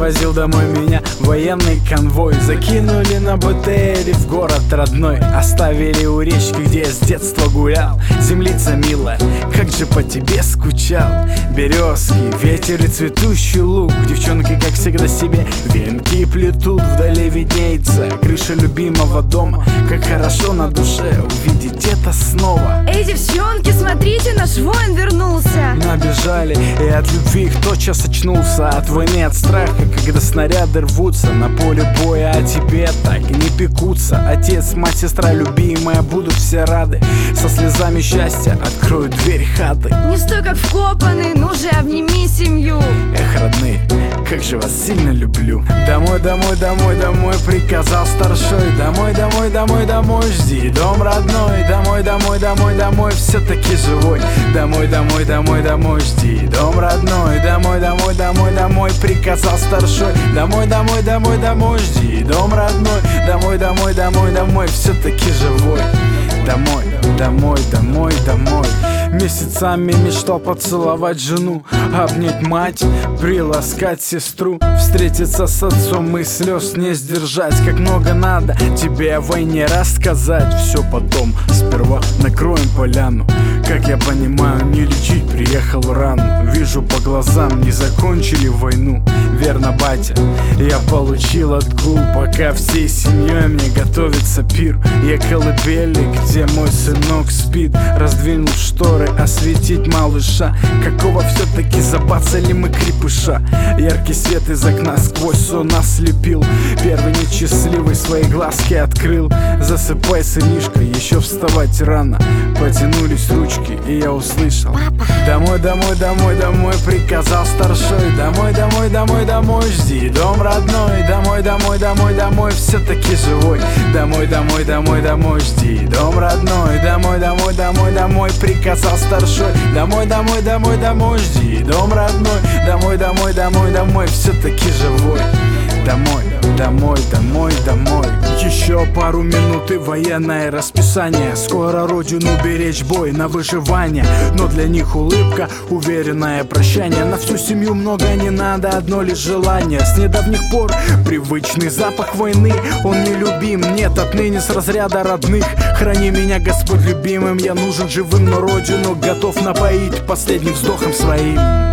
провозил домой меня военный конвой. Закинули на БТРе в город родной, оставили у речки, где я с детства гулял. Землица милая, как же по тебе скучал. Березки, ветер и цветущий луг. Девчонки, как всегда, себе венки плетут. Вдали виднеется крыша любимого дома. Как хорошо на душе увидеть это снова. Эй, девчонки, смотрите, наш воин вернулся. Набежали, и от любви их тотчас очнулся. От войны, от страха, когда снаряды рвутся на поле боя, а тебе так и не пекутся. Отец, мать, сестра, любимая, будут все рады. Со слезами счастья откроют дверь хаты. Не стой как вкопанный, ну же обними семью. Эх, родные, как же вас сильно люблю. Домой, домой, домой, домой, приказал старшой. Домой, домой, домой, домой, жди дом родной. Домой, домой, домой, домой, все-таки живой. Домой, домой, домой, домой, жди дом родной. Домой, домой, домой, домой, приказал старшой. Домой, домой, домой, домой, жди дом родной. Домой, домой, домой, домой, все-таки живой. Домой, домой, домой, домой. Месяцами мечтал поцеловать жену, обнять мать, приласкать сестру, встретиться с отцом и слез не сдержать. Как много надо тебе о войне рассказать. Все потом, сперва накроем поляну. Как я понимаю, не лечить приехал рано. Вижу по глазам, не закончили войну. Верно, батя, я получил отгул. Пока всей семьей мне готовится пир. Я колыбели, где мой сынок спит. Раздвинул шторы, осветить малыша. Какого все-таки забацали мы крепыша. Яркий свет из окна сквозь сон ослепил. Первый несчастливый свои глазки открыл. Засыпай, сынишка, еще вставать рано. Потянулись ручки, и я услышал: папа. Домой, домой, домой, домой, приказал старшой. Домой, домой, домой, домой, жди дом родной. Домой, домой, домой, домой, все-таки живой. Домой, домой, домой, домой, жди дом родной. Домой, домой, домой, домой, приказал старшой. Домой, домой, домой, домой, жди дом родной. Домой, домой, домой, домой, все-таки живой. Домой, домой, домой, домой. Еще пару минут и военное расписание. Скоро родину беречь, бой на выживание. Но для них улыбка, уверенное прощание. На всю семью много не надо, одно лишь желание. С недавних пор привычный запах войны. Он нелюбим, нет, отныне с разряда родных. Храни меня, Господь любимым. Я нужен живым, но родину готов напоить последним вздохом своим.